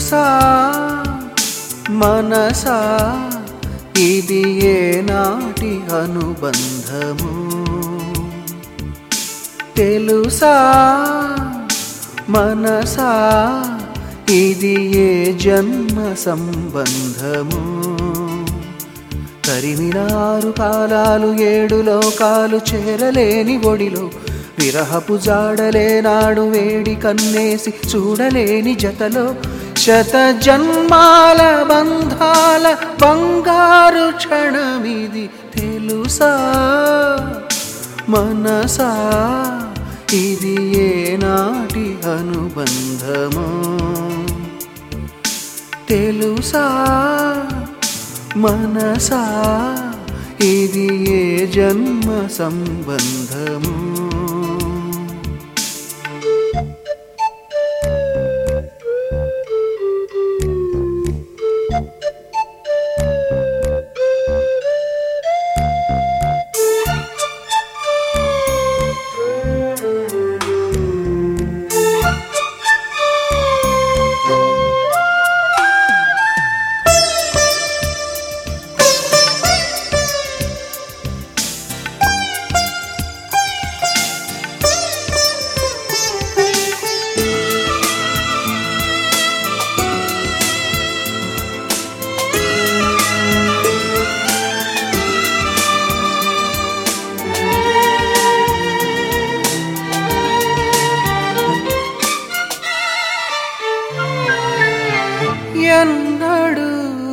తెలుసా మనసా ఇది ఏనాటి అనుబంధము తెలుసా మనసా ఇది ఏ జన్మ సంబంధము తరిమినారు కాలాలు ఏడు లోకాలు చేరలేని ఒడిలో విరహపు జాడలేనాడు వేడి కన్నేసి చూడలేని జతలో శత జన్మాల బంధాల బంగారు క్షణమిది తెలుసా మనసా ఇది ఏనాటి అనుబంధము తెలుసా మనసా ఇది ఏ జన్మ సంబంధము ఎన్నడు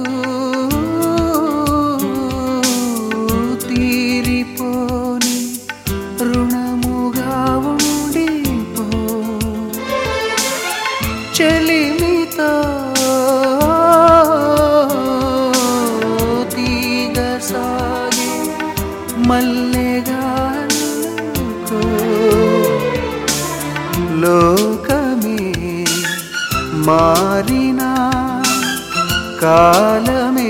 తీరిపోని రుణముగా ఉండిపో చెలిమితో తీగ సాగి మల్లెగా అల్లుకో లోకమే మారినా కాలమే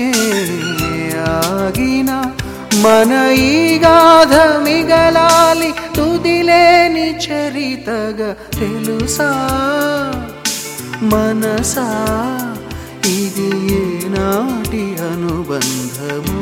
ఆగిన మన ఈ గాథ మిగలాలి తుదిలేని చరితగా తెలుసా మనసా ఇది ఏనాటి అనుబంధము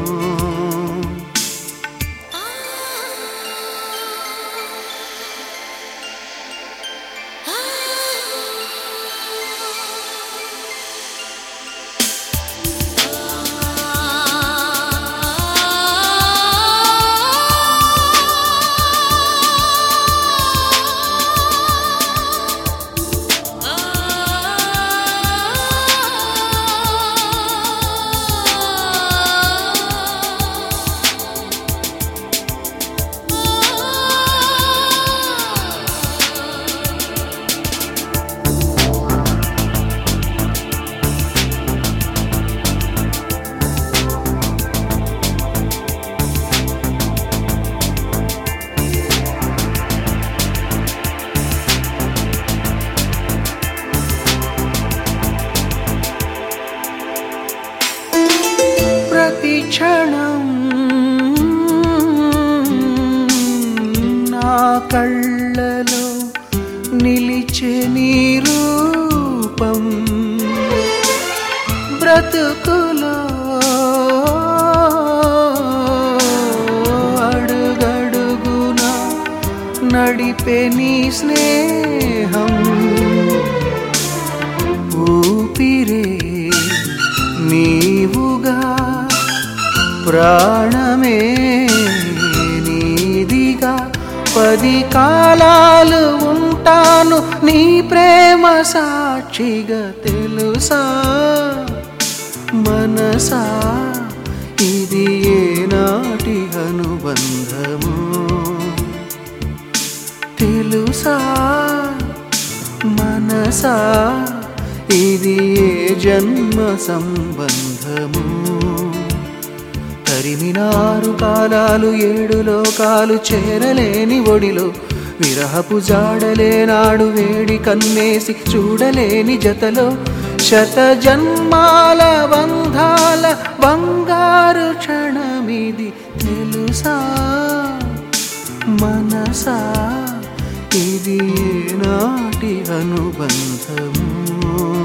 ప్రతి క్షణం నా కళ్ళలో నిలిచే నీ రూపం బ్రతుకులో అడుగడుగున నడిపే నీ స్నేహం ఊపిరే నీవుగా ప్రాణమే నీదిగా 10 కాలాలు ఉంటాను నీ ప్రేమ సాక్షిగా తెలుసా మనసా ఇది ఏనాటి అనుబంధము తెలుసా మనసా ఇది ఏ జన్మ సంబంధము తరిమినారు కాలాలు ఏడు లోకాలు చేరలేని ఒడిలో విరహపు జాడలేనాడు వేడి కన్నేసి చూడలేని జతలో శత జన్మాల బంధాల బంగారు క్షణమిది తెలుసా మనసా ఇది ఏనాటి అనుబంధము